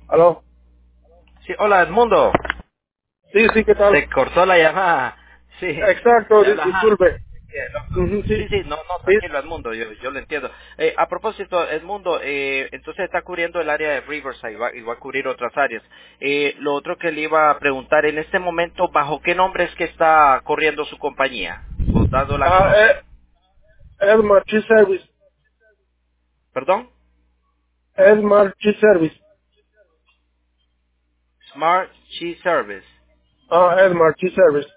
¿Aló? Sí, hola Edmundo. Sí, sí, ¿qué tal? Se cortó la llamada. Sí, Exacto, le habla Hans. disculpe. Sí, Sí, no, no, sí. tranquilo Edmundo, yo lo entiendo. A propósito, Edmundo, entonces está cubriendo el área de Riverside y va a cubrir otras áreas. Lo otro que le iba a preguntar, en este momento, ¿bajo qué nombre es que está corriendo su compañía? ¿O dándola a Ah, conocer? Edmar Cheese Service. ¿Perdón? Edmar Cheese Service. Smart Cheese Service. Edmar Cheese Service.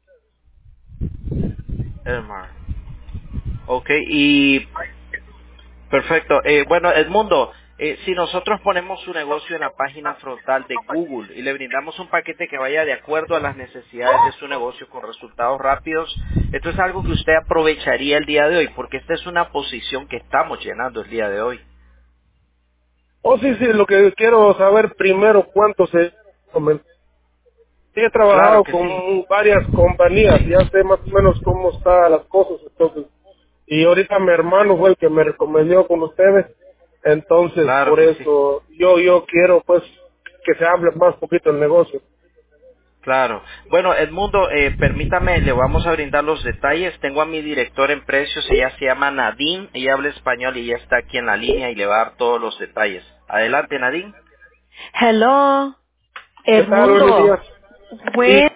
Elmar. Ok, y perfecto. Bueno, Edmundo, si nosotros ponemos su negocio en la página frontal de Google y le brindamos un paquete que vaya de acuerdo a las necesidades de su negocio con resultados rápidos, esto es algo que usted aprovecharía el día de hoy, porque esta es una posición que estamos llenando el día de hoy. Oh, sí, sí, lo que quiero saber primero cuánto se... Sí, he Claro trabajado que con sí. varias compañías, Sí. ya sé más o menos cómo están las cosas, entonces. Y ahorita mi hermano fue el que me recomendó con ustedes, entonces Claro por que sí. eso yo quiero pues que se hable más poquito el negocio. Claro. Bueno, Edmundo, permítame, le vamos a brindar los detalles. Tengo a mi director en precios, ella se llama Nadine, ella habla español y ella está aquí en la línea y le va a dar todos los detalles. Adelante, Nadine. Hello, ¿Qué tal? Buenos Edmundo. días. Sí, Bueno.